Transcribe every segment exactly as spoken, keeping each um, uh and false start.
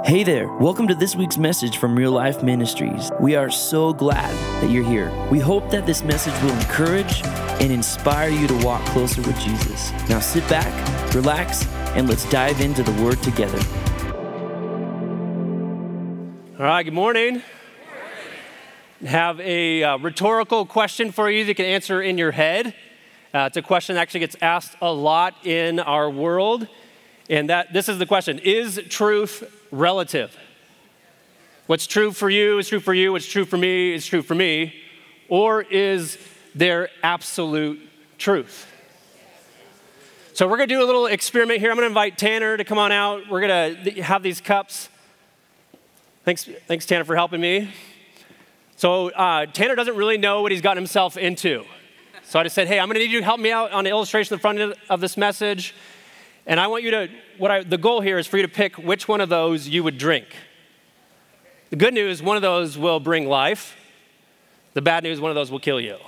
Hey there, welcome to this week's message from Real Life Ministries. We are so glad that you're here. We hope that this message will encourage and inspire you to walk closer with Jesus. Now sit back, relax, and let's dive into the Word together. All right, good morning. Have a uh, rhetorical question for you that you can answer in your head. Uh, it's a question that actually gets asked a lot in our world. And that this is the question: is truth relative? What's true for you is true for you. What's true for me is true for me. Or is there absolute truth? So we're going to do a little experiment here. I'm going to invite Tanner to come on out. We're going to have these cups. Thanks, thanks Tanner, for helping me. So uh, Tanner doesn't really know what he's gotten himself into. So I just said, hey, I'm going to need you to help me out on the illustration in the front of this message. And I want you to, what I, the goal here is for you to pick which one of those you would drink. The good news, one of those will bring life. The bad news, one of those will kill you.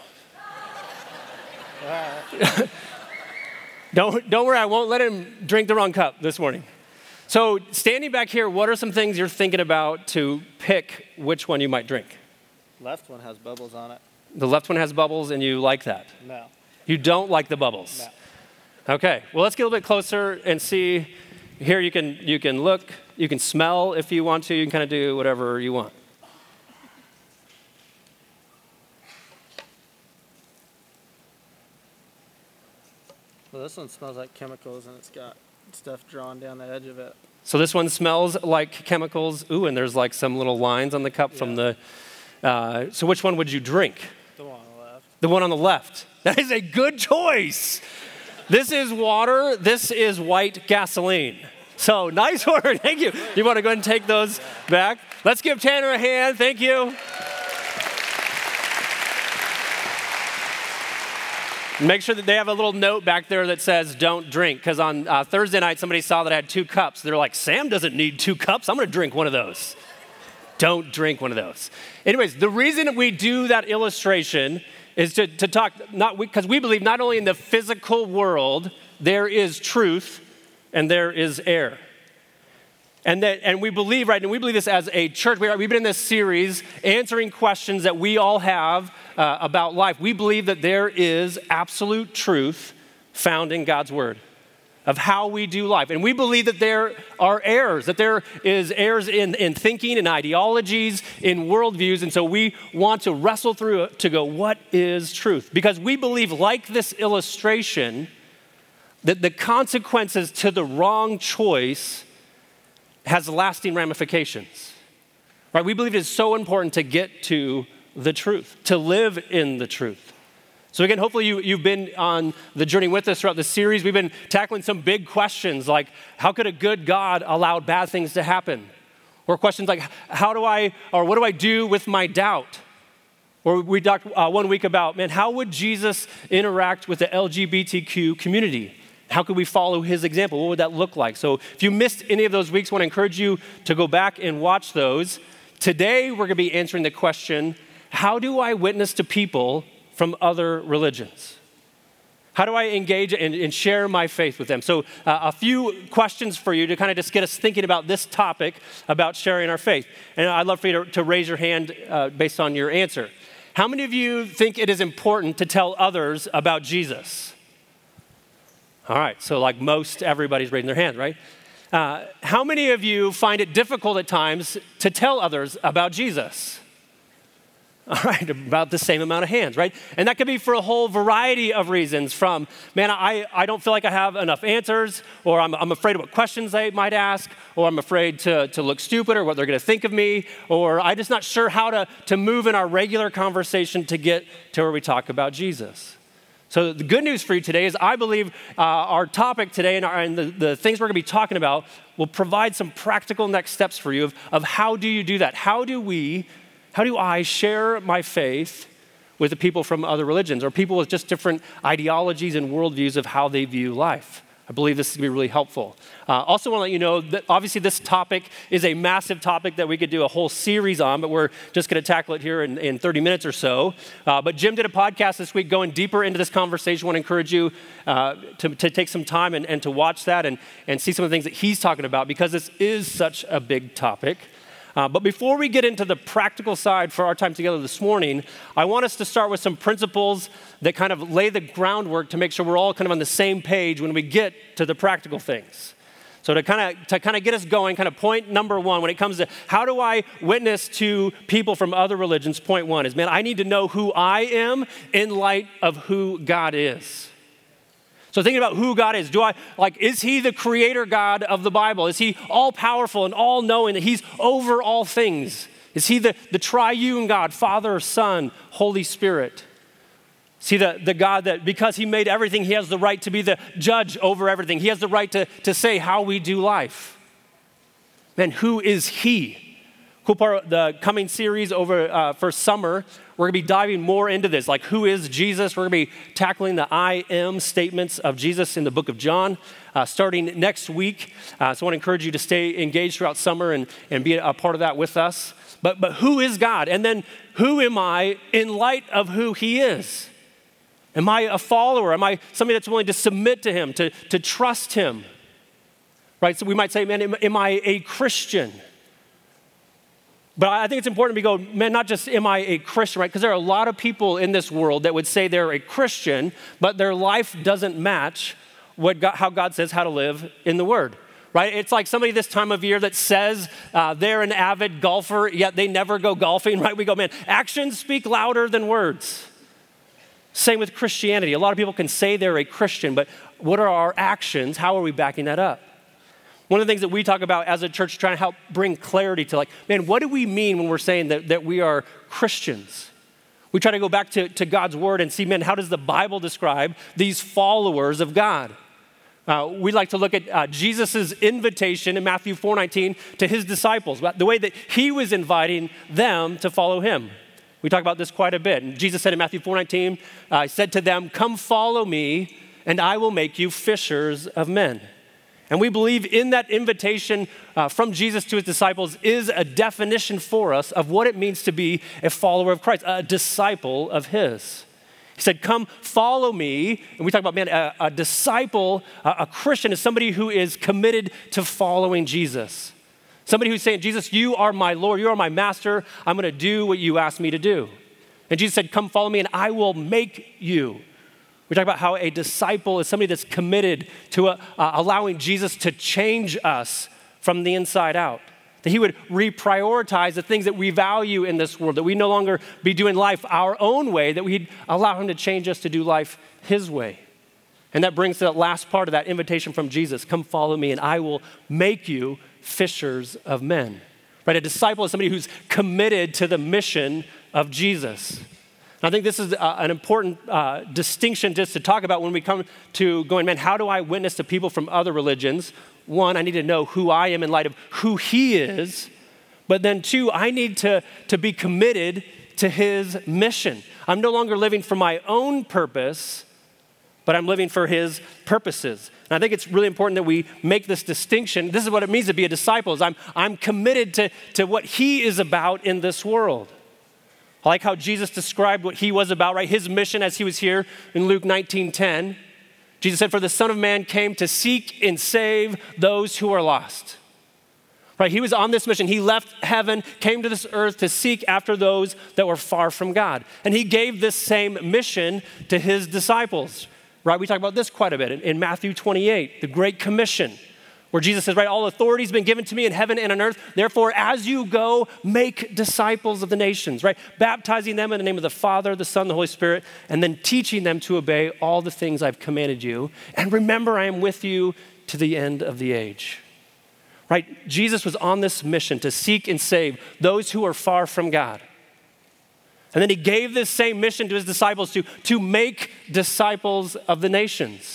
don't, don't worry, I won't let him drink the wrong cup this morning. So standing back here, what are some things you're thinking about to pick which one you might drink? Left one has bubbles on it. The left one has bubbles and you like that? No. You don't like the bubbles? No. Okay, well, let's get a little bit closer and see. Here you can you can look, you can smell if you want to, you can kind of do whatever you want. Well, this one smells like chemicals and it's got stuff drawn down the edge of it. So this one smells like chemicals. Ooh, and there's like some little lines on the cup yeah. from the, uh, so which one would you drink? The one on the left. The one on the left. That is a good choice. This is water. This is white gasoline. So nice work. Thank you. You want to go ahead and take those back? Let's give Tanner a hand. Thank you. Make sure that they have a little note back there that says don't drink. Because on uh, Thursday night, somebody saw that I had two cups. They're like, Sam doesn't need two cups. I'm going to drink one of those. Don't drink one of those. Anyways, the reason we do that illustration is to, to talk, not because we believe not only in the physical world, there is truth and there is error. And that, and we believe, right, and we believe this as a church. We are, we've been in this series answering questions that we all have uh, about life. We believe that there is absolute truth found in God's word of how we do life. And we believe that there are errors, that there is errors in, in thinking, in ideologies, in worldviews. And so we want to wrestle through it to go, what is truth? Because we believe, like this illustration, that the consequences to the wrong choice has lasting ramifications. Right? We believe it is so important to get to the truth, to live in the truth. So again, hopefully you, you've been on the journey with us throughout the series. We've been tackling some big questions like, how could a good God allow bad things to happen? Or questions like, how do I, or what do I do with my doubt? Or we talked uh, one week about, man, how would Jesus interact with the L G B T Q community? How could we follow his example? What would that look like? So if you missed any of those weeks, I want to encourage you to go back and watch those. Today, we're going to be answering the question, how do I witness to people from other religions? How do I engage and, and share my faith with them? So uh, a few questions for you to kind of just get us thinking about this topic, about sharing our faith. And I'd love for you to, to raise your hand uh, based on your answer. How many of you think it is important to tell others about Jesus? All right, so like most, everybody's raising their hand, right? Uh, how many of you find it difficult at times to tell others about Jesus? All right, about the same amount of hands, right? And that could be for a whole variety of reasons from, man, I, I don't feel like I have enough answers, or I'm, I'm afraid of what questions they might ask, or I'm afraid to, to look stupid or what they're going to think of me, or I'm just not sure how to, to move in our regular conversation to get to where we talk about Jesus. So the good news for you today is I believe uh, our topic today and, our, and the, the things we're going to be talking about will provide some practical next steps for you of, of how do you do that? How do we How do I share my faith with the people from other religions or people with just different ideologies and worldviews of how they view life, I believe this is going to be really helpful. Uh, also want to let you know that obviously this topic is a massive topic that we could do a whole series on, but we're just going to tackle it here in, in thirty minutes or so. Uh, but Jim did a podcast this week going deeper into this conversation. I want to encourage you uh, to, to take some time and, and to watch that and, and see some of the things that he's talking about, because this is such a big topic. Uh, but before we get into the practical side for our time together this morning, I want us to start with some principles that kind of lay the groundwork to make sure we're all kind of on the same page when we get to the practical things. So to kind of to kind of get us going, kind of point number one, when it comes to how do I witness to people from other religions, point one is, man, I need to know who I am in light of who God is. So thinking about who God is, do I, like, is he the creator God of the Bible? Is he all powerful and all knowing that he's over all things? Is he the, the triune God, Father, Son, Holy Spirit? Is he the, the God that because he made everything, he has the right to be the judge over everything? He has the right to, to say how we do life. Man, who is he? Cool part of the coming series over uh, for summer, we're going to be diving more into this, like who is Jesus? We're going to be tackling the I am statements of Jesus in the book of John, uh, starting next week. Uh, so I want to encourage you to stay engaged throughout summer and, and be a part of that with us. But, but who is God? And then who am I in light of who he is? Am I a follower? Am I somebody that's willing to submit to him, to, to trust him? Right, so we might say, man, am, am I a Christian? But I think it's important to go, man, not just am I a Christian, right? Because there are a lot of people in this world that would say they're a Christian, but their life doesn't match what God, how God says how to live in the Word, right? It's like somebody this time of year that says uh, they're an avid golfer, yet they never go golfing, right? We go, man, actions speak louder than words. Same with Christianity. A lot of people can say they're a Christian, but what are our actions? How are we backing that up? One of the things that we talk about as a church, trying to help bring clarity to, like, man, what do we mean when we're saying that, that we are Christians? We try to go back to, to God's word and see, man, how does the Bible describe these followers of God? Uh, we like to look at uh, Jesus' invitation in Matthew four nineteen to his disciples, the way that he was inviting them to follow him. We talk about this quite a bit. And Jesus said in Matthew four nineteen, uh, he said to them, come follow me, and I will make you fishers of men. And we believe in that invitation uh, from Jesus to his disciples is a definition for us of what it means to be a follower of Christ, a disciple of his. He said, come follow me. And we talk about, man, a, a disciple, a, a Christian is somebody who is committed to following Jesus. Somebody who's saying, Jesus, you are my Lord, you are my master. I'm going to do what you asked me to do. And Jesus said, come follow me and I will make you. We talk about how a disciple is somebody that's committed to uh, uh, allowing Jesus to change us from the inside out. That he would reprioritize the things that we value in this world, that we no longer be doing life our own way, that we'd allow him to change us to do life his way. And that brings to that last part of that invitation from Jesus, come follow me and I will make you fishers of men. Right? A disciple is somebody who's committed to the mission of Jesus. I think this is uh, an important uh, distinction just to talk about when we come to going, man, how do I witness to people from other religions? One, I need to know who I am in light of who he is. But then two, I need to, to be committed to his mission. I'm no longer living for my own purpose, but I'm living for his purposes. And I think it's really important that we make this distinction. This is what it means to be a disciple, is I'm, I'm committed to, to what he is about in this world. I like how Jesus described what he was about, right? His mission as he was here in Luke nineteen ten. Jesus said, for the Son of Man came to seek and save those who are lost. Right? He was on this mission. He left heaven, came to this earth to seek after those that were far from God. And he gave this same mission to his disciples. Right? We talk about this quite a bit in, in Matthew twenty-eight, the Great Commission, where Jesus says, right, all authority has been given to me in heaven and on earth. Therefore, as you go, make disciples of the nations, right? Baptizing them in the name of the Father, the Son, the Holy Spirit, and then teaching them to obey all the things I've commanded you. And remember, I am with you to the end of the age, right? Jesus was on this mission to seek and save those who are far from God. And then he gave this same mission to his disciples to, to make disciples of the nations.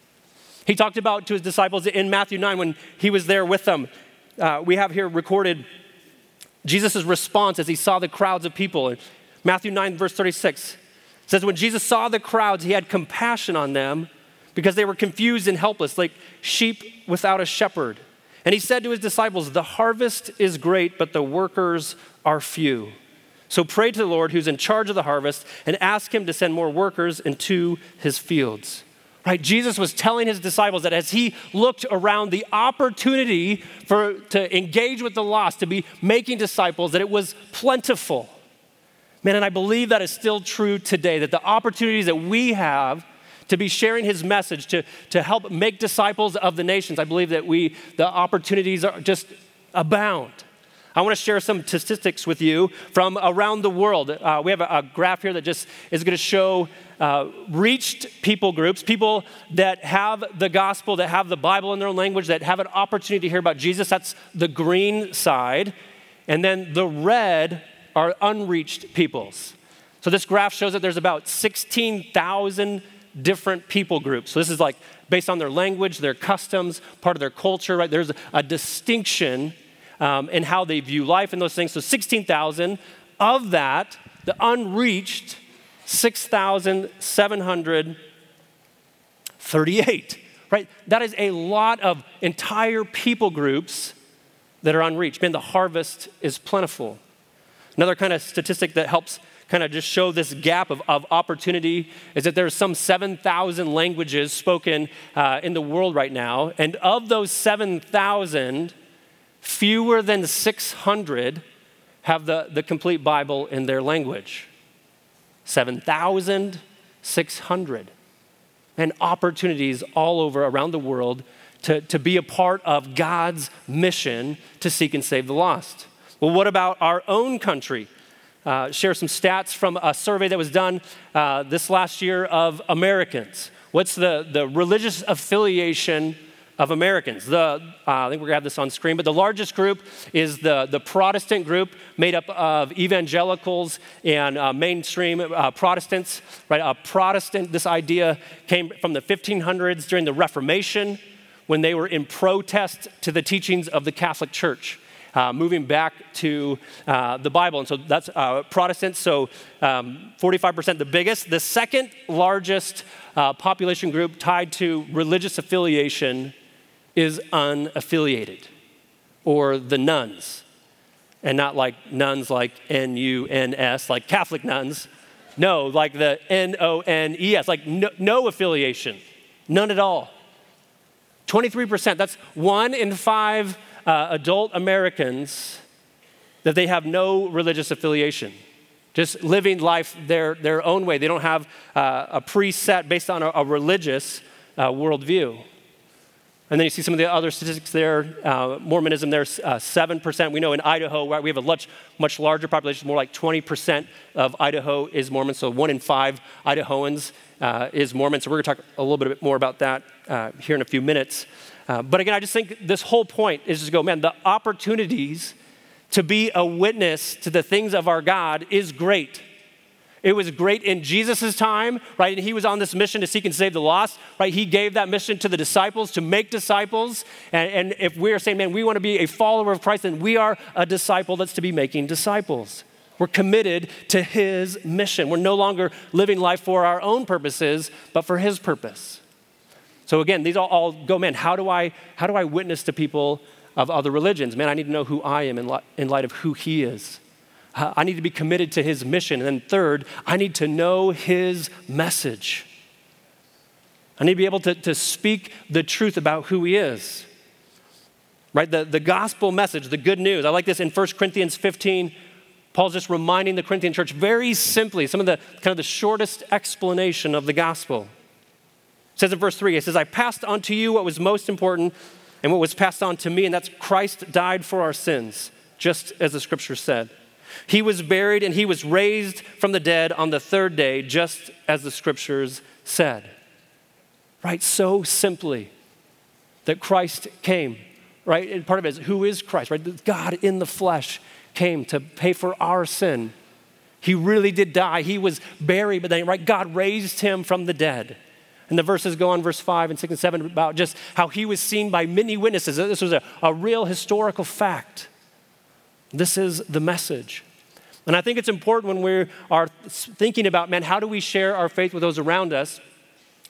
He talked about to his disciples in Matthew nine when he was there with them. Uh, we have here recorded Jesus' response as he saw the crowds of people. In Matthew nine, verse thirty-six, it says, when Jesus saw the crowds, he had compassion on them because they were confused and helpless, like sheep without a shepherd. And he said to his disciples, the harvest is great, but the workers are few. So pray to the Lord who's in charge of the harvest and ask him to send more workers into his fields. Right? Jesus was telling his disciples that as he looked around the opportunity for to engage with the lost, to be making disciples, that it was plentiful. Man, and I believe that is still true today, that the opportunities that we have to be sharing his message, to, to help make disciples of the nations, I believe that we, the opportunities are just abound. I want to share some statistics with you from around the world. Uh, we have a, a graph here that just is going to show uh, reached people groups, people that have the gospel, that have the Bible in their own language, that have an opportunity to hear about Jesus. That's the green side. And then the red are unreached peoples. So this graph shows that there's about sixteen thousand different people groups. So this is like based on their language, their customs, part of their culture, right? There's a, a distinction um, in how they view life and those things. So sixteen thousand. Of that, the unreached, six thousand seven hundred thirty-eight, right? That is a lot of entire people groups that are unreached. Man, the harvest is plentiful. Another kind of statistic that helps kind of just show this gap of, of opportunity is that there's some seven thousand languages spoken uh, in the world right now. And of those seven thousand, fewer than six hundred have the, the complete Bible in their language. seven thousand six hundred. And opportunities all over around the world to, to be a part of God's mission to seek and save the lost. Well, what about our own country? Uh, share some stats from a survey that was done uh, this last year of Americans. What's the, the religious affiliation of Americans? The, uh, I think we're gonna have this on screen, but the largest group is the, the Protestant group, made up of evangelicals and uh, mainstream uh, Protestants, right? A Protestant, this idea came from the fifteen hundreds during the Reformation, when they were in protest to the teachings of the Catholic Church. Uh, moving back to uh, the Bible. And so that's uh, Protestants, so um, forty-five percent the biggest. The second largest uh, population group tied to religious affiliation is unaffiliated, or the nuns. And not like nuns like N U N S, like Catholic nuns. No, like the N O N E S, like no, no affiliation, none at all. twenty-three percent, that's one in five Uh, adult Americans that they have no religious affiliation, just living life their, their own way. They don't have uh, a preset based on a, a religious uh, worldview. And then you see some of the other statistics there. Uh, Mormonism, there's uh, seven percent. We know in Idaho, right, we have a much, much larger population, more like twenty percent of Idaho is Mormon. So one in five Idahoans uh, is Mormon. So we're going to talk a little bit more about that uh, here in a few minutes. Uh, but again, I just think this whole point is just go, man, the opportunities to be a witness to the things of our God is great. It was great in Jesus' time, right? And he was on this mission to seek and save the lost, right? He gave that mission to the disciples to make disciples. And, and if we're saying, man, we want to be a follower of Christ, then we are a disciple that's to be making disciples. We're committed to his mission. We're no longer living life for our own purposes, but for his purpose. So again, these all, all go, man, how do I how do I witness to people of other religions? Man, I need to know who I am in, li- in light of who he is. Uh, I need to be committed to his mission. And then third, I need to know his message. I need to be able to, to speak the truth about who he is. Right, the, the gospel message, the good news. I like this in First Corinthians fifteen. Paul's just reminding the Corinthian church very simply, some of the kind of the shortest explanation of the gospel. It says in verse three, it says, I passed on to you what was most important and what was passed on to me, and that's Christ died for our sins, just as the scripture said. He was buried and he was raised from the dead on the third day, just as the scriptures said. Right, so simply that Christ came, right? And part of it is, who is Christ, right? God in the flesh came to pay for our sin. He really did die. He was buried, but then, right, God raised him from the dead. And the verses go on, verse five and six and seven, about just how he was seen by many witnesses. This was a, a real historical fact. This is the message. And I think it's important when we are thinking about, man, how do we share our faith with those around us,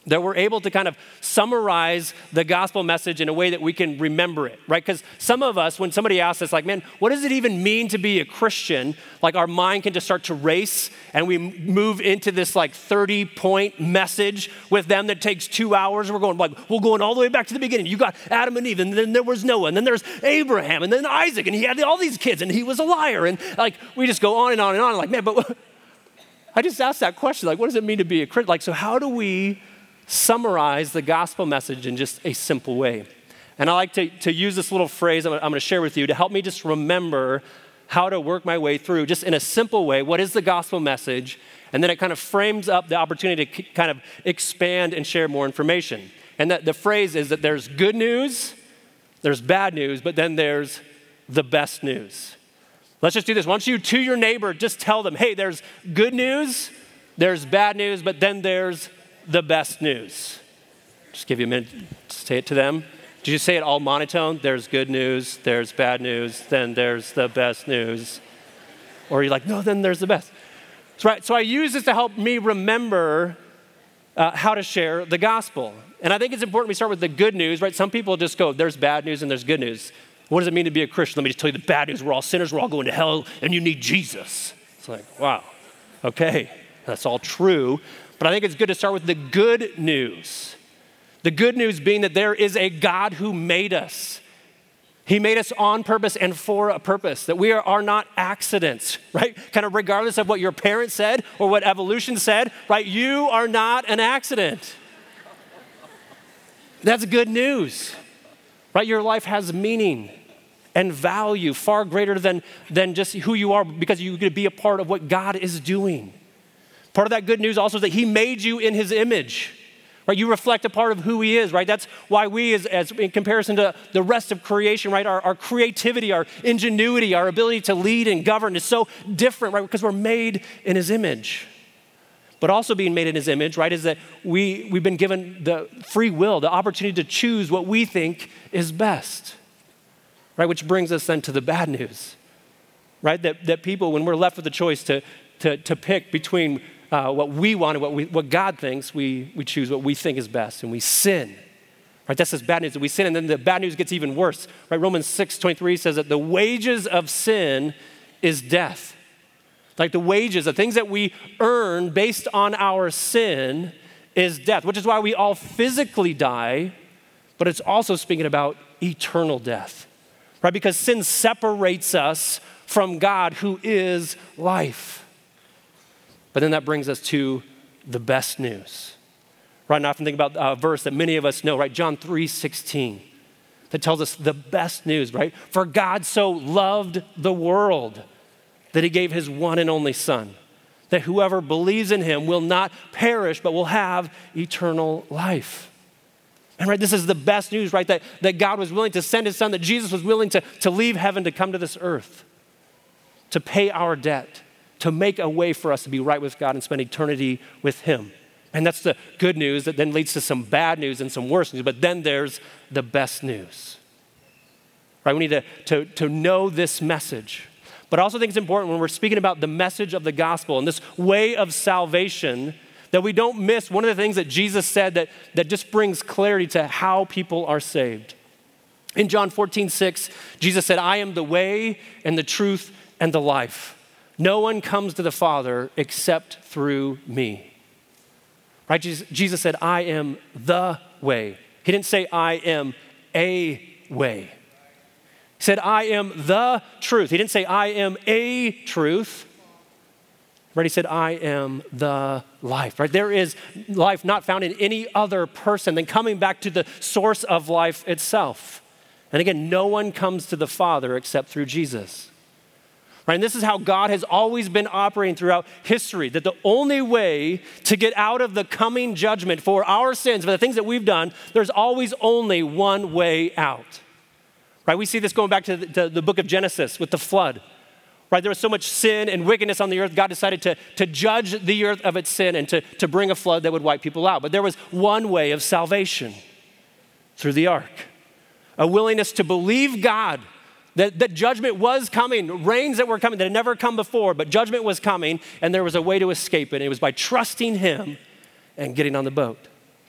that we're able to kind of summarize the gospel message in a way that we can remember it, right? Because some of us, when somebody asks us like, man, what does it even mean to be a Christian? Like our mind can just start to race and we move into this like thirty point message with them that takes two hours. We're going like, we're going all the way back to the beginning. You got Adam and Eve, and then there was Noah, and then there's Abraham, and then Isaac, and he had all these kids, and he was a liar. And like, we just go on and on and on. Like, man, but I just asked that question, like, what does it mean to be a Christian? Like, so how do we summarize the gospel message in just a simple way? And I like to, to use this little phrase I'm, I'm going to share with you to help me just remember how to work my way through, just in a simple way, what is the gospel message? And then it kind of frames up the opportunity to kind of expand and share more information. And that the phrase is that there's good news, there's bad news, but then there's the best news. Let's just do this. Why don't you, to your neighbor, just tell them, hey, there's good news, there's bad news, but then there's the best news. Just give you a minute to say it to them. Did you say it all monotone? There's good news, there's bad news, then there's the best news. Or you're like, no, then there's the best. So, right, so I use this to help me remember uh, how to share the gospel. And I think it's important we start with the good news, right? Some people just go, there's bad news and there's good news. What does it mean to be a Christian? Let me just tell you the bad news. We're all sinners, we're all going to hell, and you need Jesus. It's like, wow, okay, that's all true. But I think it's good to start with the good news. The good news being that there is a God who made us. He made us on purpose and for a purpose, that we are, are not accidents, right? Kind of regardless of what your parents said or what evolution said, right? You are not an accident. That's good news, right? Your life has meaning and value far greater than, than just who you are, because you get to be a part of what God is doing. Part of that good news also is that he made you in his image, right? You reflect a part of who he is, right? That's why we, as, as in comparison to the rest of creation, right? Our, our creativity, our ingenuity, our ability to lead and govern is so different, right? Because we're made in his image. But also being made in his image, right, is that we, we've been given the free will, the opportunity to choose what we think is best, right? Which brings us then to the bad news, right? That, that people, when we're left with the choice to, to, to pick between uh, what we want and what, we, what God thinks, we, we choose what we think is best, and we sin, right? That's this bad news, that we sin, and then the bad news gets even worse, right? Romans six twenty-three says that the wages of sin is death. Like the wages, the things that we earn based on our sin is death, which is why we all physically die, but it's also speaking about eternal death, right? Because sin separates us from God, who is life. But then that brings us to the best news, right? And I often think about a verse that many of us know, right? John three sixteen, that tells us the best news, right? For God so loved the world that he gave his one and only son, that whoever believes in him will not perish, but will have eternal life. And right, this is the best news, right? That, that God was willing to send his son, that Jesus was willing to, to leave heaven to come to this earth, to pay our debt, to make a way for us to be right with God and spend eternity with him. And that's the good news that then leads to some bad news and some worse news, but then there's the best news, right? We need to, to, to know this message. But I also think it's important when we're speaking about the message of the gospel and this way of salvation that we don't miss one of the things that Jesus said that, that just brings clarity to how people are saved. In John fourteen six, Jesus said, I am the way and the truth and the life. No one comes to the Father except through me. Right? Jesus said, I am the way. He didn't say, I am a way. He said, I am the truth. He didn't say, I am a truth. Right? He said, I am the life. Right? There is life not found in any other person than coming back to the source of life itself. And again, no one comes to the Father except through Jesus. Right? And this is how God has always been operating throughout history, that the only way to get out of the coming judgment for our sins, for the things that we've done, there's always only one way out. Right? We see this going back to the, to the book of Genesis with the flood. Right? There was so much sin and wickedness on the earth, God decided to, to judge the earth of its sin and to, to bring a flood that would wipe people out. But there was one way of salvation, through the ark. A willingness to believe God, that, that judgment was coming, rains that were coming that had never come before, but judgment was coming, and there was a way to escape it. And it was by trusting him and getting on the boat.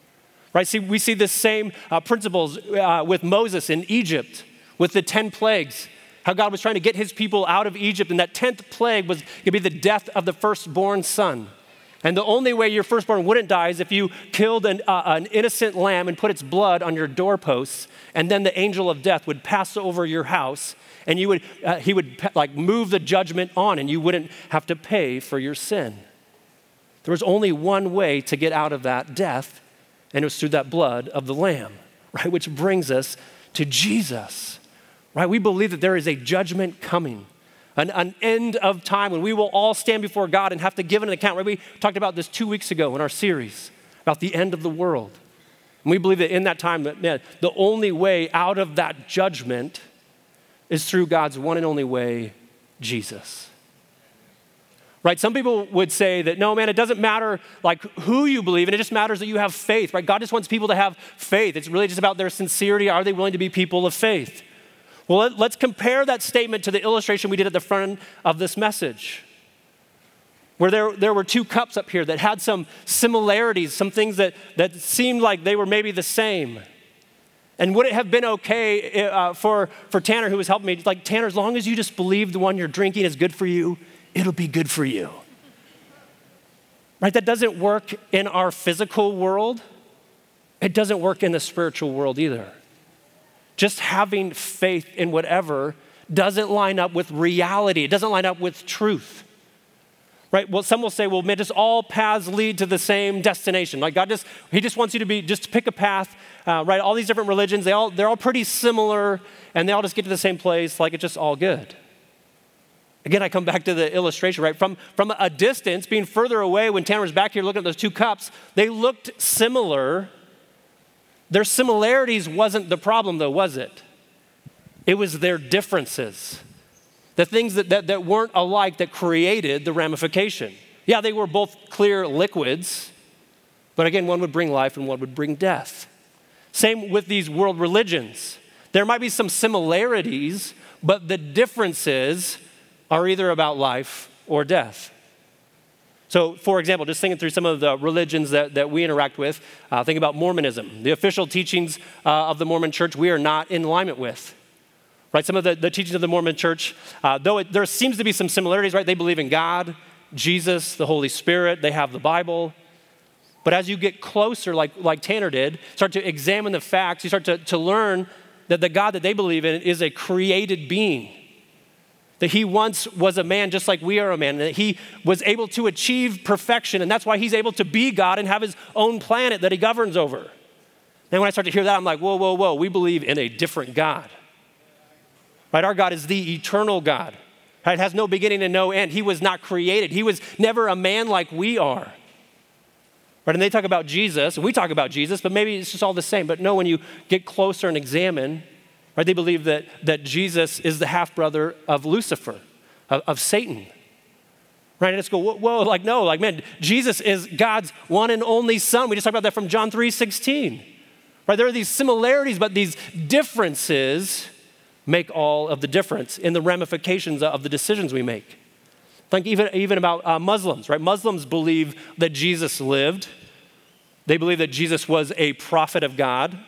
right? See, we see the same uh, principles uh, with Moses in Egypt, with the ten plagues, how God was trying to get his people out of Egypt, and that tenth plague was going to be the death of the firstborn son. And the only way your firstborn wouldn't die is if you killed an, uh, an innocent lamb and put its blood on your doorposts, and then the angel of death would pass over your house, and you would, uh, he would like move the judgment on, and you wouldn't have to pay for your sin. There was only one way to get out of that death, and it was through that blood of the lamb, right? Which brings us to Jesus, right? We believe that there is a judgment coming, an, an end of time when we will all stand before God and have to give an account, right? We talked about this two weeks ago in our series about the end of the world. And we believe that in that time, that, man, the only way out of that judgment is through God's one and only way, Jesus. Right? Some people would say that, no, man, it doesn't matter like who you believe in, it just matters that you have faith, right? God just wants people to have faith. It's really just about their sincerity. Are they willing to be people of faith? Well, let, let's compare that statement to the illustration we did at the front of this message, where there, there were two cups up here that had some similarities, some things that, that seemed like they were maybe the same. And would it have been okay uh, for, for Tanner, who was helping me, like, Tanner, as long as you just believe the one you're drinking is good for you, it'll be good for you. Right? That doesn't work in our physical world. It doesn't work in the spiritual world either. Just having faith in whatever doesn't line up with reality. It doesn't line up with truth. Right? Well, some will say, well, man, just all paths lead to the same destination. Like God just, he just wants you to be, just to pick a path, uh, right? All these different religions, they all, they're all pretty similar and they all just get to the same place, like it's just all good. Again, I come back to the illustration, right? From, from a distance, being further away, when Tanner was back here looking at those two cups, they looked similar. Their similarities wasn't the problem though, was it? It was their differences. The things that, that, that weren't alike that created the ramification. Yeah, they were both clear liquids, but again, one would bring life and one would bring death. Same with these world religions. There might be some similarities, but the differences are either about life or death. So, for example, just thinking through some of the religions that, that we interact with, uh, think about Mormonism. The official teachings uh, of the Mormon church we are not in alignment with. Right, some of the, the teachings of the Mormon church, uh, though it, there seems to be some similarities, right? They believe in God, Jesus, the Holy Spirit, they have the Bible. But as you get closer, like, like Tanner did, start to examine the facts, you start to, to learn that the God that they believe in is a created being. That he once was a man just like we are a man, that he was able to achieve perfection, and that's why he's able to be God and have his own planet that he governs over. Then when I start to hear that, I'm like, whoa, whoa, whoa, we believe in a different God. Right, our God is the eternal God. Right, it has no beginning and no end. He was not created. He was never a man like we are. Right, and they talk about Jesus, and we talk about Jesus, but maybe it's just all the same. But no, when you get closer and examine, right, they believe that, that Jesus is the half-brother of Lucifer, of, of Satan. Right, and let's go, whoa, whoa, like no, like man, Jesus is God's one and only son. We just talked about that from John three sixteen. Right, there are these similarities, but these differences make all of the difference in the ramifications of the decisions we make. Think even, even about uh, Muslims, right? Muslims believe that Jesus lived. They believe that Jesus was a prophet of God.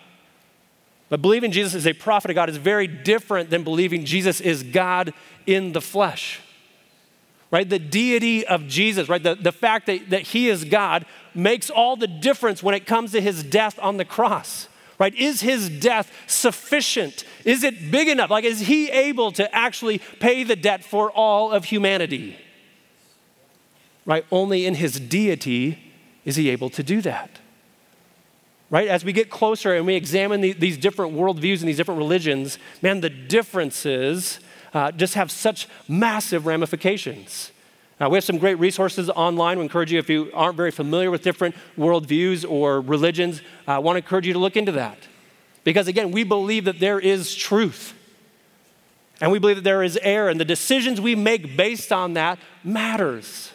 But believing Jesus is a prophet of God is very different than believing Jesus is God in the flesh. Right? The deity of Jesus, right? The, the fact that, that he is God makes all the difference when it comes to his death on the cross. Right? Is his death sufficient? Is it big enough? Like, is he able to actually pay the debt for all of humanity? Right? Only in his deity is he able to do that. Right? As we get closer and we examine the, these different worldviews and these different religions, man, the differences uh, just have such massive ramifications. Uh, we have some great resources online. We encourage you, if you aren't very familiar with different worldviews or religions, I uh, want to encourage you to look into that. Because again, we believe that there is truth. And we believe that there is error. And the decisions we make based on that matters.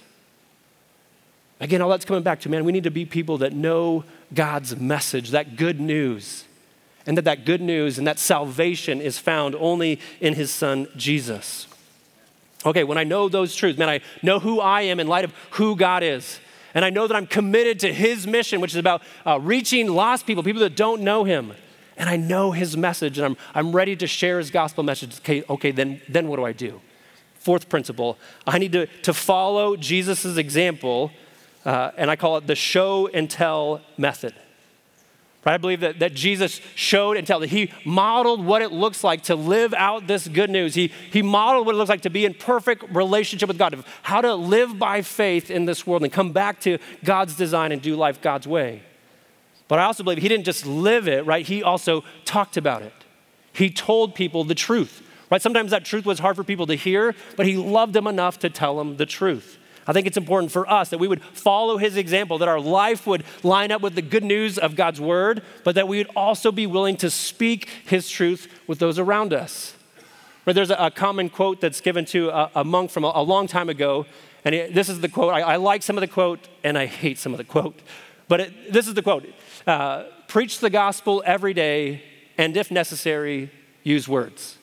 Again, all that's coming back to, man, we need to be people that know God's message, that good news. And that that good news and that salvation is found only in his son, Jesus. Okay, when I know those truths, man, I know who I am in light of who God is. and I know that I'm committed to his mission, which is about uh, reaching lost people, people that don't know him. And I know his message, and I'm, I'm ready to share his gospel message. Okay, okay then, then what do I do? Fourth principle, I need to, to follow Jesus' example, uh, and I call it the show and tell method. Right? I believe that, that Jesus showed and told, that he modeled what it looks like to live out this good news. He, he modeled what it looks like to be in perfect relationship with God, of how to live by faith in this world and come back to God's design and do life God's way. But I also believe he didn't just live it, right? He also talked about it. He told people the truth, right? Sometimes that truth was hard for people to hear, but he loved them enough to tell them the truth. I think it's important for us that we would follow his example, that our life would line up with the good news of God's word, but that we would also be willing to speak his truth with those around us. Right, there's a, a common quote that's given to a, a monk from a, a long time ago, and it, this is the quote. I, I like some of the quote, and I hate some of the quote, but it, this is the quote. Uh, Preach the gospel every day, and if necessary, use words.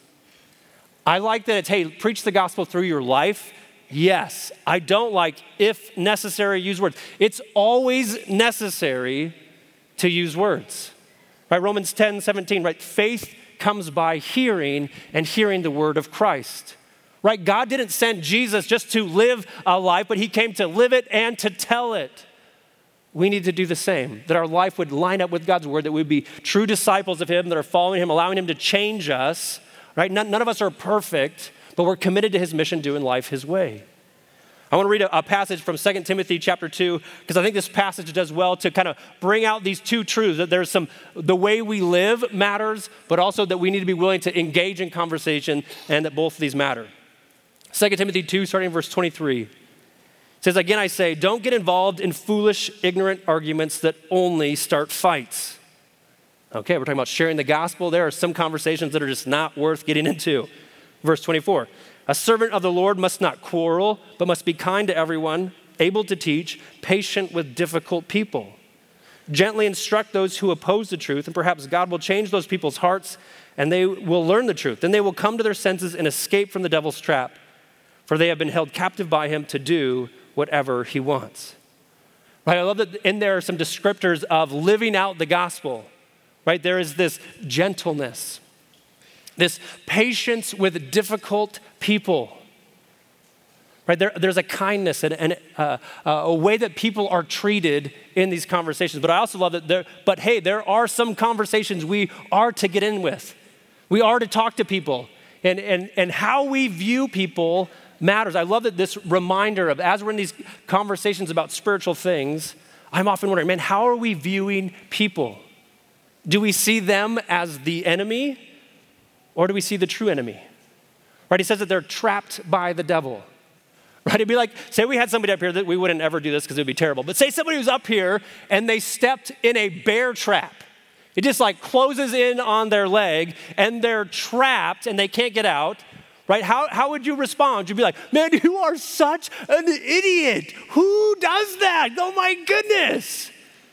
I like that it's, hey, preach the gospel through your life. Yes, I don't like if necessary, use words. It's always necessary to use words. Right? Romans ten seventeen, right? Faith comes by hearing, and hearing the word of Christ. Right? God didn't send Jesus just to live a life, but he came to live it and to tell it. We need to do the same, that our life would line up with God's word, that we would be true disciples of him, that are following him, allowing him to change us. Right? None, none of us are perfect, but we're committed to his mission, doing life his way. I want to read a, a passage from Second Timothy chapter two, because I think this passage does well to kind of bring out these two truths, that there's some, the way we live matters, but also that we need to be willing to engage in conversation, and that both of these matter. Second Timothy two, starting in verse twenty-three, it says, again, I say, don't get involved in foolish, ignorant arguments that only start fights. Okay, we're talking about sharing the gospel. There are some conversations that are just not worth getting into. Verse twenty-four, a servant of the Lord must not quarrel, but must be kind to everyone, able to teach, patient with difficult people. Gently instruct those who oppose the truth, and perhaps God will change those people's hearts, and they will learn the truth. Then they will come to their senses and escape from the devil's trap, for they have been held captive by him to do whatever he wants. Right? I love that in there are some descriptors of living out the gospel. Right? There is this gentleness, this patience with difficult people. Right? There, there's a kindness and, and uh, uh, a way that people are treated in these conversations. But I also love that there, but hey, there are some conversations we are to get in with. We are to talk to people. And, and, and how we view people matters. I love that this reminder of, as we're in these conversations about spiritual things, I'm often wondering, man, how are we viewing people? Do we see them as the enemy, or do we see the true enemy? Right? He says that they're trapped by the devil. Right? It'd be like, say we had somebody up here that we wouldn't ever do this because it would be terrible, but say somebody who's up here and they stepped in a bear trap. It just like closes in on their leg and they're trapped and they can't get out. Right? How, how would you respond? You'd be like, man, you are such an idiot. Who does that? Oh my goodness.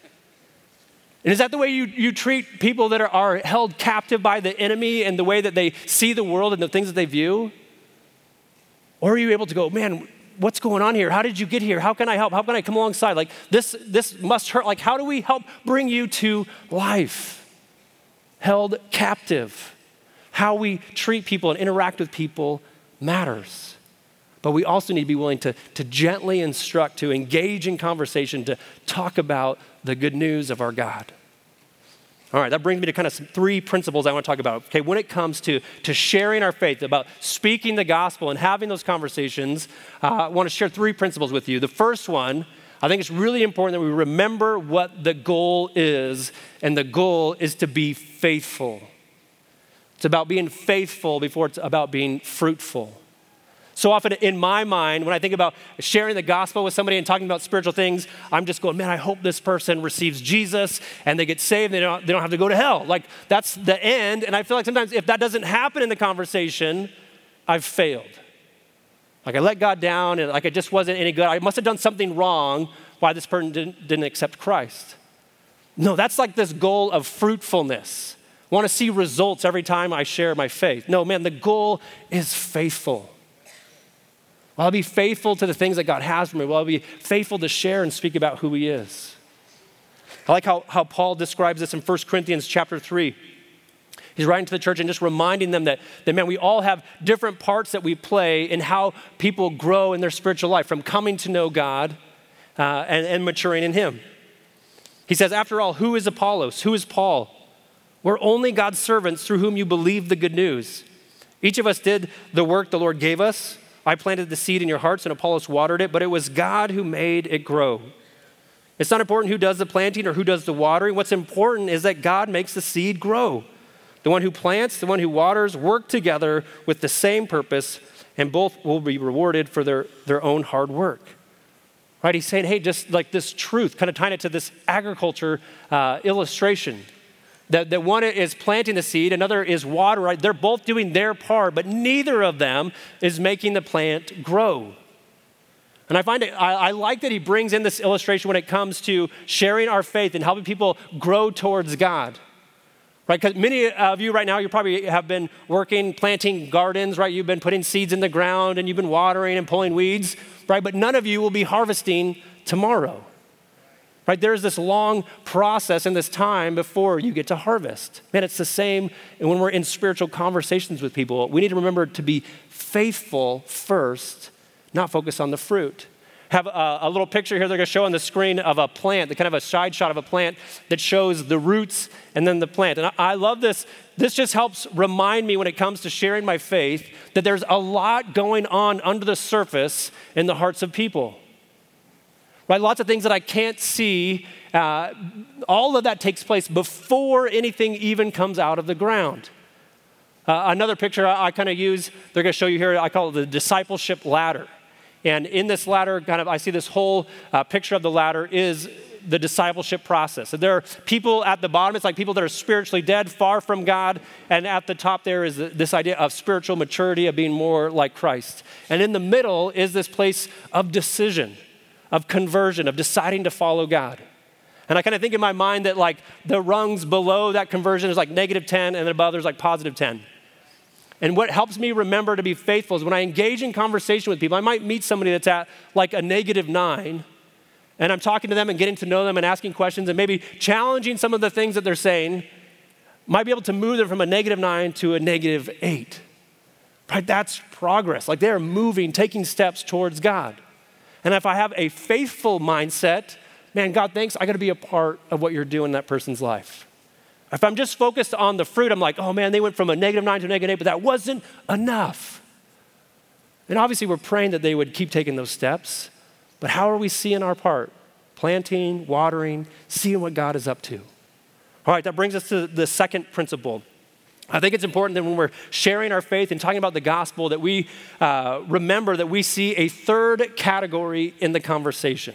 And is that the way you, you treat people that are, are held captive by the enemy and the way that they see the world and the things that they view? Or are you able to go, man, what's going on here? How did you get here? How can I help? How can I come alongside? Like this, this must hurt. Like how do we help bring you to life? Held captive. How we treat people and interact with people matters. But we also need to be willing to, to gently instruct, to engage in conversation, to talk about the good news of our God. All right, that brings me to kind of some three principles I want to talk about. Okay, when it comes to, to sharing our faith, about speaking the gospel and having those conversations, uh, I want to share three principles with you. The first one, I think it's really important that we remember what the goal is, and the goal is to be faithful. It's about being faithful before it's about being fruitful. So often in my mind, when I think about sharing the gospel with somebody and talking about spiritual things, I'm just going, man, I hope this person receives Jesus and they get saved and they don't, they don't have to go to hell. Like that's the end. And I feel like sometimes if that doesn't happen in the conversation, I've failed. Like I let God down and like it just wasn't any good. I must have done something wrong why this person didn't, didn't accept Christ. No, that's like this goal of fruitfulness. I want to see results every time I share my faith. No, man, the goal is faithful. Will I be faithful to the things that God has for me? Will I be faithful to share and speak about who he is? I like how, how Paul describes this in First Corinthians chapter three. He's writing to the church and just reminding them that, that, man, we all have different parts that we play in how people grow in their spiritual life, from coming to know God uh, and, and maturing in him. He says, after all, who is Apollos? Who is Paul? We're only God's servants through whom you believe the good news. Each of us did the work the Lord gave us. I planted the seed in your hearts and Apollos watered it, but it was God who made it grow. It's not important who does the planting or who does the watering. What's important is that God makes the seed grow. The one who plants, the one who waters, work together with the same purpose, and both will be rewarded for their, their own hard work. Right? He's saying, hey, just like this truth, kind of tying it to this agriculture uh, illustration. That, that one is planting the seed, another is water, right? They're both doing their part, but neither of them is making the plant grow. And I find it, I, I like that he brings in this illustration when it comes to sharing our faith and helping people grow towards God. Right, because many of you right now, you probably have been working, planting gardens, right? You've been putting seeds in the ground and you've been watering and pulling weeds, right? But none of you will be harvesting tomorrow, right? There's this long process and this time before you get to harvest. Man, it's the same when we're in spiritual conversations with people. We need to remember to be faithful first, not focus on the fruit. Have a, a little picture here they're going to show on the screen of a plant, the kind of a side shot of a plant that shows the roots and then the plant. And I, I love this. This just helps remind me when it comes to sharing my faith that there's a lot going on under the surface in the hearts of people. Right? Lots of things that I can't see. Uh, all of that takes place before anything even comes out of the ground. Uh, another picture I, I kind of use, they're going to show you here, I call it the discipleship ladder. And in this ladder, kind of, I see this whole uh, picture of the ladder is the discipleship process. So there are people at the bottom, it's like people that are spiritually dead, far from God. And at the top there is this idea of spiritual maturity, of being more like Christ. And in the middle is this place of decision, of conversion, of deciding to follow God. And I kind of think in my mind that like the rungs below that conversion is like negative ten, and then above there's like positive ten. And what helps me remember to be faithful is when I engage in conversation with people, I might meet somebody that's at like a negative nine, and I'm talking to them and getting to know them and asking questions and maybe challenging some of the things that they're saying, might be able to move them from a negative nine to a negative eight. Right? That's progress. Like they're moving, taking steps towards God. And if I have a faithful mindset, man, God, thanks, I got to be a part of what you're doing in that person's life. If I'm just focused on the fruit, I'm like, oh man, they went from a negative nine to a negative eight, but that wasn't enough. And obviously we're praying that they would keep taking those steps, but how are we seeing our part? Planting, watering, seeing what God is up to. All right, that brings us to the second principle. I think it's important that when we're sharing our faith and talking about the gospel that we uh, remember that we see a third category in the conversation.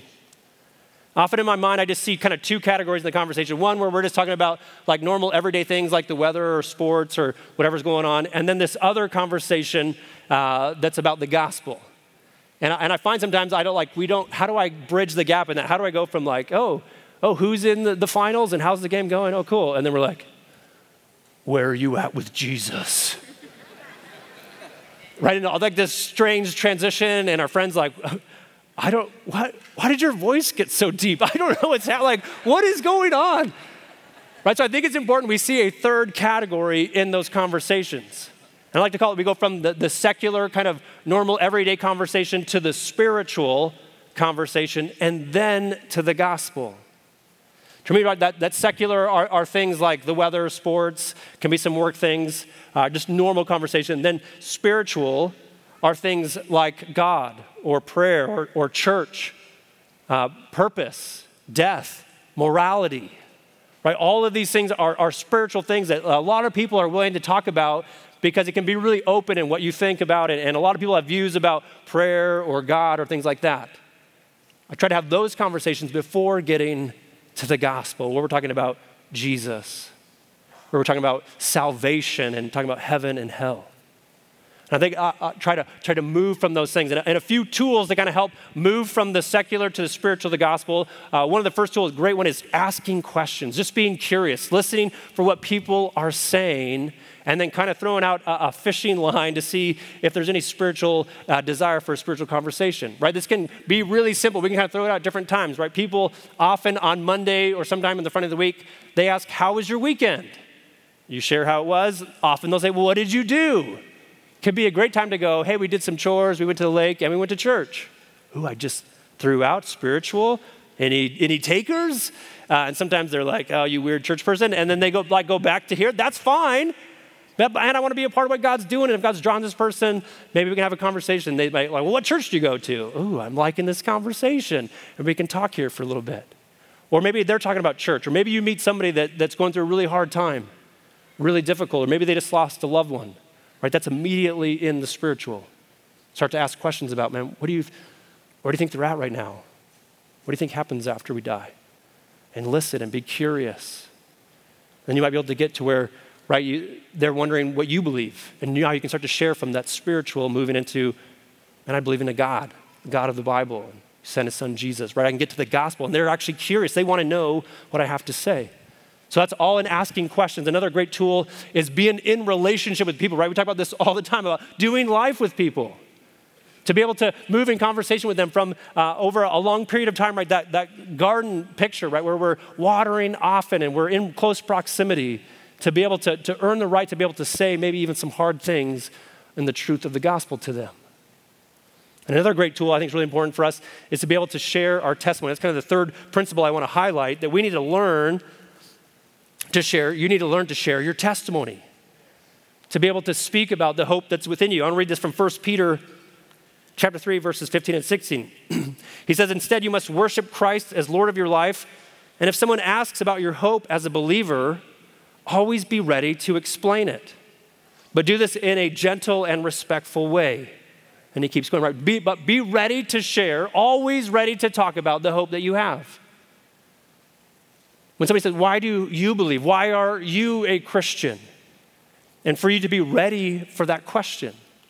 Often in my mind, I just see kind of two categories in the conversation. One where we're just talking about like normal everyday things like the weather or sports or whatever's going on. And then this other conversation uh, that's about the gospel. And I, and I find sometimes I don't like, we don't, how do I bridge the gap in that? How do I go from like, oh, oh, who's in the, the finals and how's the game going? Oh, cool. And then we're like, where are you at with Jesus? Right? And all like this strange transition and our friend's like, I don't, what, why did your voice get so deep? I don't know what's happening. Like, what is going on? Right, so I think it's important we see a third category in those conversations. And I like to call it, we go from the, the secular kind of normal everyday conversation to the spiritual conversation and then to the gospel. To me, right, that, that secular are, are things like the weather, sports, can be some work things, uh, just normal conversation. Then spiritual are things like God or prayer or, or church, uh, purpose, death, morality, right? All of these things are, are spiritual things that a lot of people are willing to talk about because it can be really open in what you think about it. And a lot of people have views about prayer or God or things like that. I try to have those conversations before getting to the gospel, where we're talking about Jesus, where we're talking about salvation and talking about heaven and hell. And I think uh, uh, try to try to move from those things. And, and a few tools that kind of help move from the secular to the spiritual, the gospel. Uh, one of the first tools, a great one, is asking questions, just being curious, listening for what people are saying, and then kind of throwing out a, a fishing line to see if there's any spiritual uh, desire for a spiritual conversation, right? This can be really simple. We can kind of throw it out at different times, right? People often on Monday or sometime in the front of the week, they ask, how was your weekend? You share how it was. Often they'll say, well, what did you do? Could be a great time to go, hey, we did some chores, we went to the lake, and we went to church. Ooh, I just threw out spiritual. Any any takers? Uh, and sometimes they're like, oh, you weird church person. And then they go like go back to here. That's fine. And I want to be a part of what God's doing. And if God's drawn this person, maybe we can have a conversation. They might like, well, what church do you go to? Ooh, I'm liking this conversation. And we can talk here for a little bit. Or maybe they're talking about church. Or maybe you meet somebody that, that's going through a really hard time, really difficult. Or maybe they just lost a loved one. Right, that's immediately in the spiritual. Start to ask questions about, man, what do you, where do you think they're at right now? What do you think happens after we die? And listen and be curious. Then you might be able to get to where, right, you, they're wondering what you believe. And now you can start to share from that spiritual moving into, man, I believe in a God, the God of the Bible, and sent his son Jesus, right? I can get to the gospel, and they're actually curious. They want to know what I have to say. So that's all in asking questions. Another great tool is being in relationship with people, right? We talk about this all the time, about doing life with people. To be able to move in conversation with them from uh, over a long period of time, right? That, that garden picture, right? Where we're watering often and we're in close proximity to be able to, to earn the right to be able to say maybe even some hard things in the truth of the gospel to them. And another great tool I think is really important for us is to be able to share our testimony. That's kind of the third principle I want to highlight, that we need to learn to share. You need to learn to share your testimony, to be able to speak about the hope that's within you. I want to read this from First Peter chapter three, verses fifteen and sixteen. He says, instead, you must worship Christ as Lord of your life. And if someone asks about your hope as a believer, always be ready to explain it. But do this in a gentle and respectful way. And he keeps going, right? Be, but be ready to share, always ready to talk about the hope that you have. When somebody says, why do you believe? Why are you a Christian? And for you to be ready for that question.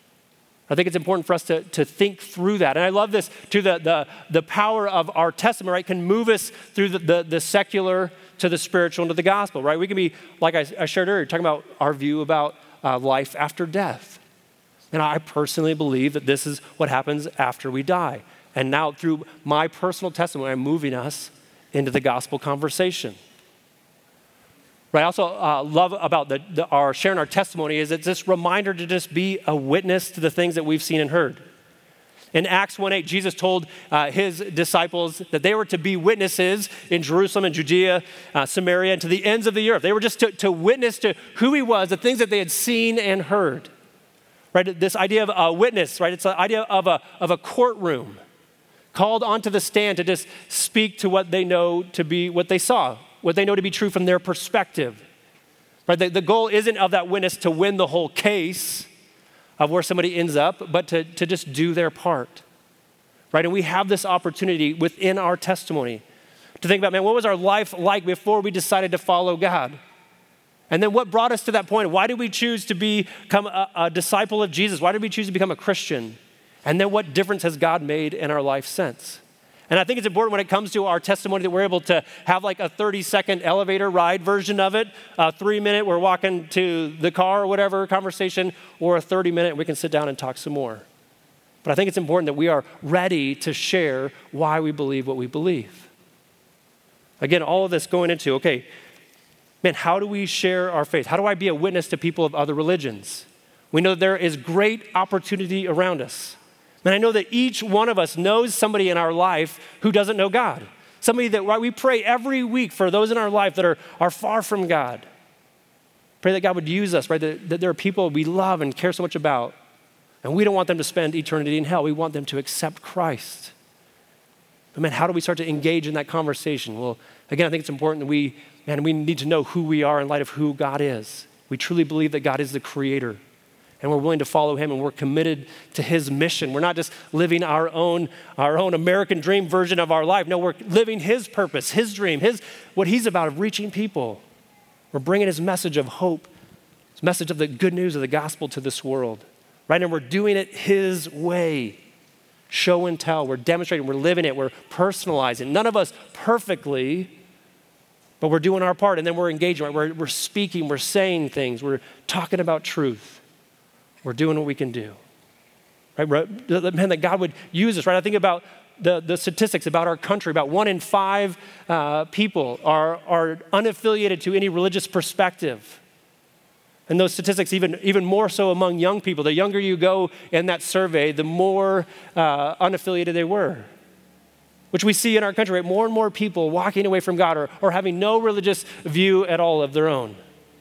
I think it's important for us to, to think through that. And I love this, too, the, the, the power of our testimony, right, can move us through the, the, the secular to the spiritual and to the gospel, right? We can be, like I, I shared earlier, talking about our view about uh, life after death. And I personally believe that this is what happens after we die. And now through my personal testimony, I'm moving us into the gospel conversation. Right, I also uh, love about the, the, our sharing our testimony is it's this reminder to just be a witness to the things that we've seen and heard. In Acts one eight, Jesus told uh, his disciples that they were to be witnesses in Jerusalem and Judea, uh, Samaria, and to the ends of the earth. They were just to, to witness to who he was, the things that they had seen and heard. Right, this idea of a witness, right? It's the idea of a, of a courtroom called onto the stand to just speak to what they know to be, what they saw, what they know to be true from their perspective. Right? The, the goal isn't of that witness to win the whole case of where somebody ends up, but to, to just do their part. Right? And we have this opportunity within our testimony to think about, man, what was our life like before we decided to follow God? And then what brought us to that point? Why did we choose to become a, a disciple of Jesus? Why did we choose to become a Christian? And then what difference has God made in our life since? And I think it's important when it comes to our testimony that we're able to have like a thirty second elevator ride version of it, a three minute, we're walking to the car or whatever conversation, or a thirty minute, we can sit down and talk some more. But I think it's important that we are ready to share why we believe what we believe. Again, all of this going into, okay, man, how do we share our faith? How do I be a witness to people of other religions? We know there is great opportunity around us. And I know that each one of us knows somebody in our life who doesn't know God. Somebody that, right, we pray every week for those in our life that are, are far from God. Pray that God would use us, right? That, that there are people we love and care so much about. And we don't want them to spend eternity in hell. We want them to accept Christ. But man, how do we start to engage in that conversation? Well, again, I think it's important that we, man, we need to know who we are in light of who God is. We truly believe that God is the creator. And we're willing to follow him, and we're committed to his mission. We're not just living our own, our own American dream version of our life. No, we're living his purpose, his dream, his what he's about, of reaching people. We're bringing his message of hope, his message of the good news of the gospel to this world. right? And we're doing it his way. Show and tell. We're demonstrating, we're living it, we're personalizing. None of us perfectly, but we're doing our part, and then we're engaging, right? We're, we're speaking, we're saying things, we're talking about truth. We're doing what we can do, right? Man, that God would use us, right? I think about the, the statistics about our country. About one in five uh, people are, are unaffiliated to any religious perspective. And those statistics, even, even more so among young people. The younger you go in that survey, the more uh, unaffiliated they were. Which we see in our country, right? More and more people walking away from God or, or having no religious view at all of their own.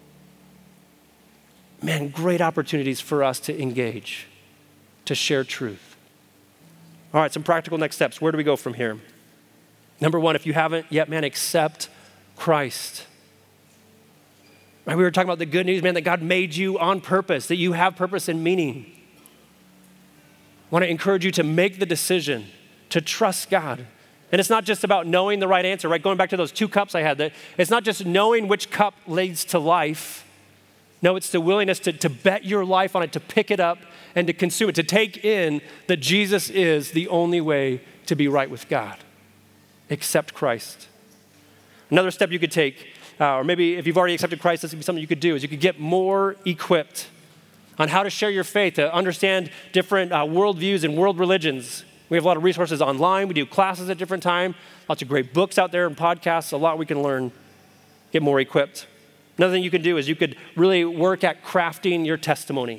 Man, great opportunities for us to engage, to share truth. All right, some practical next steps. Where do we go from here? Number one, if you haven't yet, man, accept Christ. Right, we were talking about the good news, man, that God made you on purpose, that you have purpose and meaning. I want to encourage you to make the decision to trust God. And it's not just about knowing the right answer, right? Going back to those two cups I had, that it's not just knowing which cup leads to life. No, it's the willingness to, to bet your life on it, to pick it up and to consume it, to take in that Jesus is the only way to be right with God. Accept Christ. Another step you could take, uh, or maybe if you've already accepted Christ, this would be something you could do, is you could get more equipped on how to share your faith, to understand different uh, worldviews and world religions. We have a lot of resources online. We do classes at different times. Lots of great books out there and podcasts. A lot we can learn. Get more equipped. Another thing you can do is you could really work at crafting your testimony.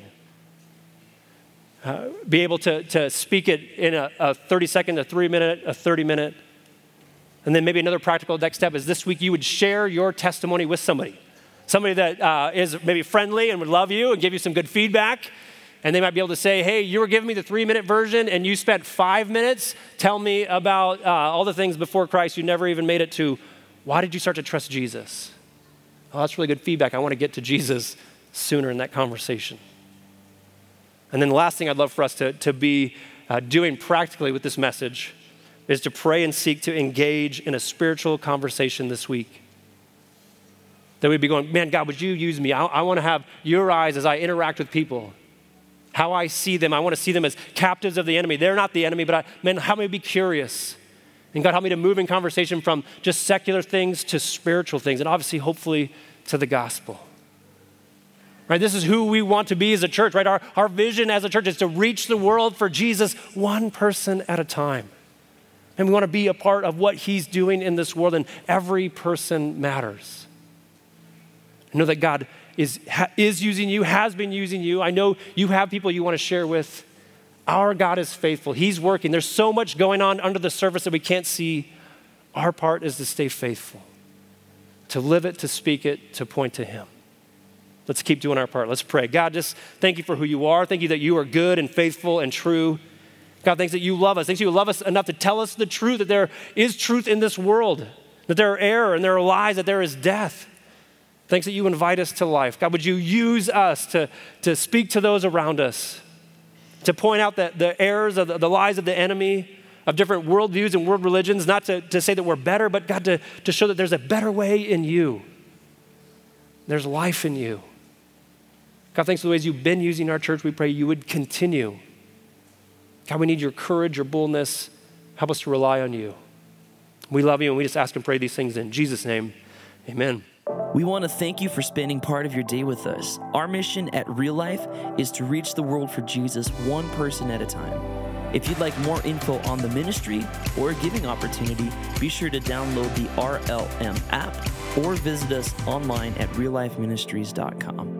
Uh, be able to, to speak it in a, a thirty second, a three minute, a thirty minute. And then maybe another practical next step is this week you would share your testimony with somebody. Somebody that uh, is maybe friendly and would love you and give you some good feedback. And they might be able to say, hey, you were giving me the three minute version and you spent five minutes. Tell me about uh, all the things before Christ you never even made it to. Why did you start to trust Jesus? Oh, that's really good feedback. I want to get to Jesus sooner in that conversation. And then the last thing I'd love for us to, to be uh, doing practically with this message is to pray and seek to engage in a spiritual conversation this week. That we'd be going, man, God, would you use me? I, I want to have your eyes as I interact with people. How I see them, I want to see them as captives of the enemy. They're not the enemy, but I, man, help me be curious. And God, help me to move in conversation from just secular things to spiritual things, and obviously, hopefully, to the gospel. Right? This is who we want to be as a church, right? Our, our vision as a church is to reach the world for Jesus one person at a time. And we want to be a part of what he's doing in this world, and every person matters. I know that God is, ha, is using you, has been using you. I know you have people you want to share with. Our God is faithful. He's working. There's so much going on under the surface that we can't see. Our part is to stay faithful, to live it, to speak it, to point to him. Let's keep doing our part. Let's pray. God, just thank you for who you are. Thank you that you are good and faithful and true. God, thanks that you love us. Thanks that you love us enough to tell us the truth, that there is truth in this world, that there are error and there are lies, that there is death. Thanks that you invite us to life. God, would you use us to, to speak to those around us, to point out that the errors of the, the lies of the enemy, of different worldviews and world religions, not to, to say that we're better, but God, to, to show that there's a better way in you. There's life in you. God, thanks for the ways you've been using our church. We pray you would continue. God, we need your courage, your boldness. Help us to rely on you. We love you, and we just ask and pray these things in Jesus' name. Amen. We want to thank you for spending part of your day with us. Our mission at Real Life is to reach the world for Jesus one person at a time. If you'd like more info on the ministry or a giving opportunity, be sure to download the R L M app or visit us online at real life ministries dot com.